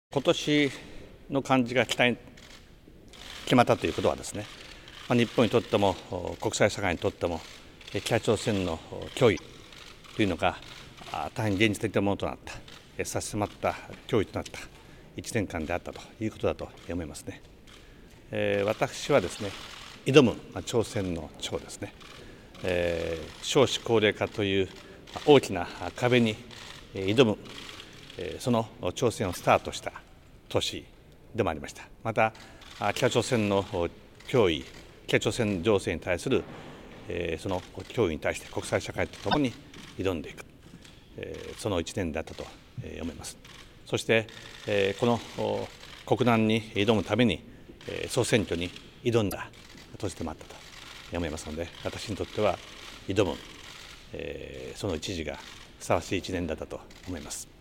今年の漢字が決まったということはですね、日本にとっても国際社会にとっても北朝鮮の脅威というのが大変現実的なものとなった差し迫った脅威となった1年間であったということだと思いますね。私はですね、挑む朝鮮の朝ですね、少子高齢化という大きな壁に挑むその挑戦をスタートした年でもありました。また北朝鮮の脅威、北朝鮮情勢に対するその脅威に対して国際社会とともに挑んでいくその1年だったと思います。そしてこの国難に挑むために総選挙に挑んだ年でもあったと思いますので、私にとっては挑むその一時がふさわしい1年だったと思います。